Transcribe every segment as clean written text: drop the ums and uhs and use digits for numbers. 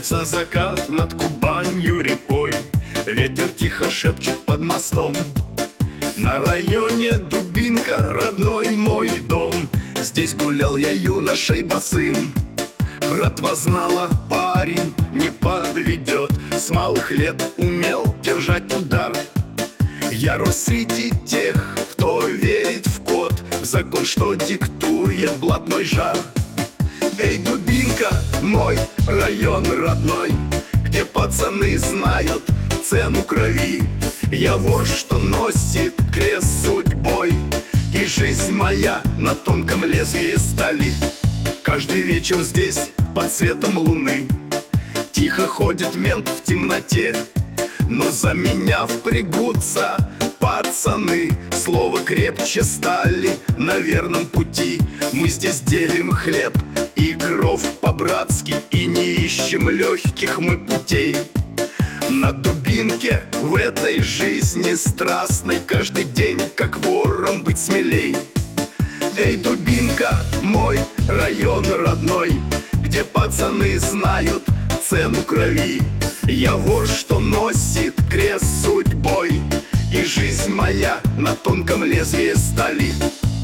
Садится закат над Кубанью рекой, ветер тихо шепчет под мостом. На районе Дубинка, родной мой дом. Здесь гулял я юношей босым. Братва знала, парень не подведет, с малых лет умел держать удар. Я рос среди тех, кто верит в код, в закон, что диктует блатной жар. Эй, Дубинка, мой район родной, где пацаны знают цену крови. Я вождь, что носит крест судьбой, и жизнь моя на тонком лезвии стали. Каждый вечер здесь под светом луны тихо ходит мент в темноте, но за меня впрягутся пацаны. Слово крепче стали на верном пути. Мы здесь делим хлеб и кров по-братски, и не ищем легких мы путей. На Дубинке в этой жизни страстной каждый день как вором быть смелей. Эй, Дубинка, мой район родной, где пацаны знают цену крови. Я вождь, что носит крест судьбой, и жизнь моя на тонком лезвии стали.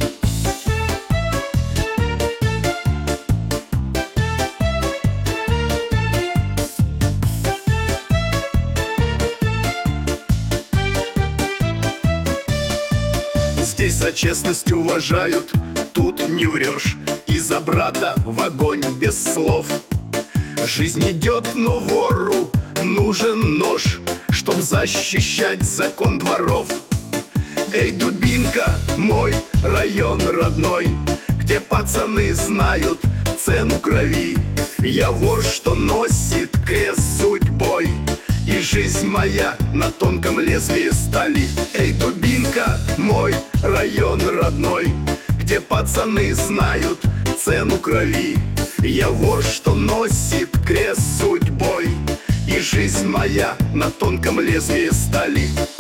Здесь за честность уважают, тут не врешь, и за брата в огонь без слов. Жизнь идет, но вору нужен нож, чтоб защищать закон дворов. Эй, Дубинка, мой район родной, где пацаны знают цену крови. Я вождь, что носит крест судьбой, и жизнь моя на тонком лезвии стали. Эй, Дубинка, мой район родной, где пацаны знают цену крови. Я вождь, что носит крест судьбой, и жизнь моя на тонком лезвии стали.